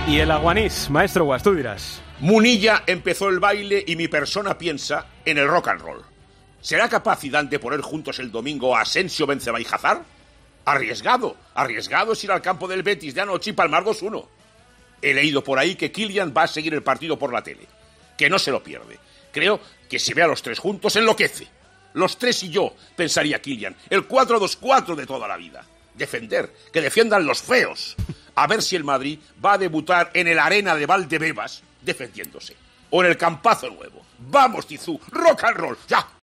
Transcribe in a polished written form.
Y el aguanís, maestro Guas, tú dirás. Munilla empezó el baile y mi persona piensa en el rock and roll. ¿Será capaz Zidane de poner juntos el domingo a Asensio, Benzema y Hazard? Arriesgado es ir al campo del Betis de anoche y palmar 2-1. He leído por ahí que Kylian va a seguir el partido por la tele, que no se lo pierde. Creo que si ve a los tres juntos enloquece. Los tres y yo, pensaría Kylian, el 4-2-4 de toda la vida. Defender, que defiendan los feos. A ver si el Madrid va a debutar en el Arena de Valdebebas defendiéndose. O en el Campazo Nuevo. ¡Vamos, Tizú! ¡Rock and roll! ¡Ya!